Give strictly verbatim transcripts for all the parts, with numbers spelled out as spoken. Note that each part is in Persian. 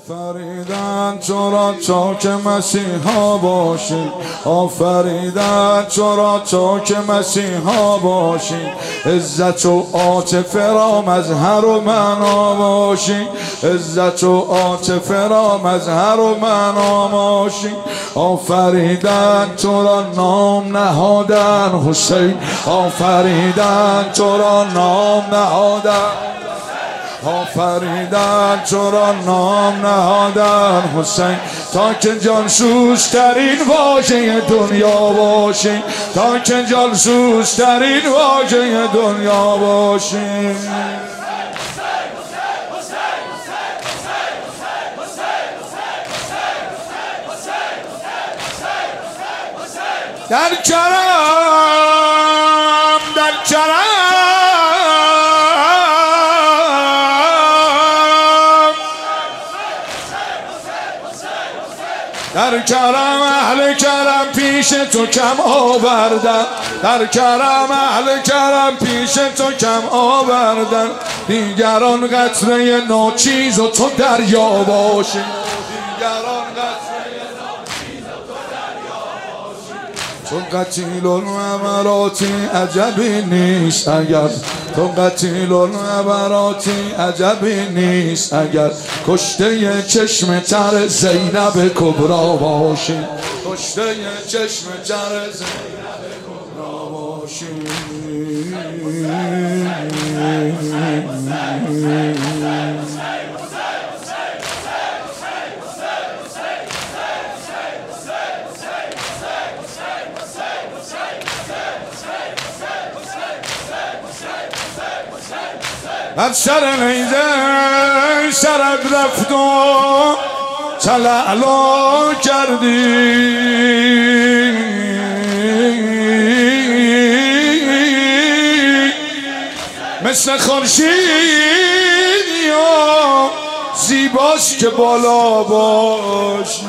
آفریدن چرا چاک مسیحا باشی، آفریدن چرا چاک مسیحا باشی، عزت و عاطفه را مظهر و معنا باشی، عزت و عاطفه را مظهر و معنا باشی. آفریدن چرا نام نهادن حسین، آفریدن چرا نام نهادن، آفریدن چرا نام نهادن حسین، تا که جانسوز ترین واژه دنیا باشی، تا که جانسوز ترین واژه دنیا باشی. در کرم در کرم در کرم اهل کرم پیش تو کم آوردن، در کرم اهل کرم پیش تو کم آوردن، دیگران قطره ناچیز و تو دریا باشی، دیگران قطره ناچیز و تو دریا باشی. تو قتیل العبراتی عجبی نیست اگر، تو قتیل العبراتی عجبی نیست اگر کشته چشم تر زینب کبرا باشی، کشته چشم تر زینب کبرا باشی. بر سر نیزه سرت رفت و تلعلا کردی، مثل خورشید یا زیباست که بالا باشی.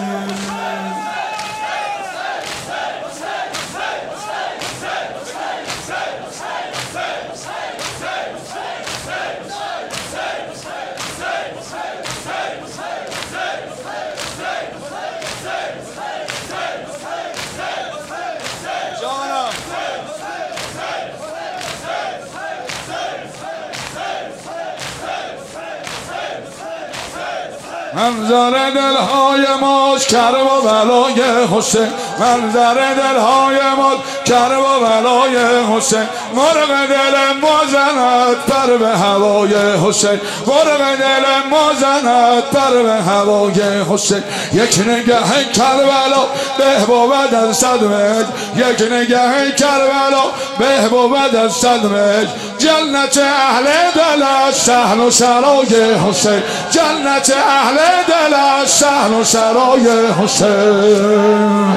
منظر دلهای ماست کرب و بلای حسین، منظر دلهای ماست کرب و بلای حسین، مرغ دل ما زند پر به هوای حسین، مرغ دل ما زند پر به هوای حسین. یک نگه کربلا به بود از صد مهر، یک نگه کربلا به بود از صد مهر، جنت اهل دل از صحن و سرای حسین، جنت اهل دل از صحن و سرای حسین.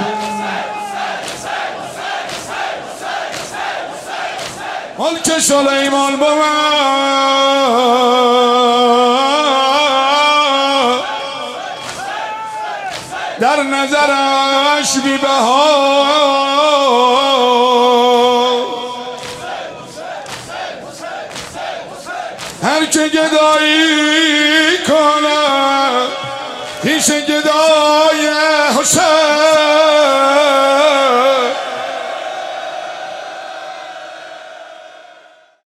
ملک سلیمان بود در نظرش بی بها، هر که گدایی کنه پیش گدای حسین.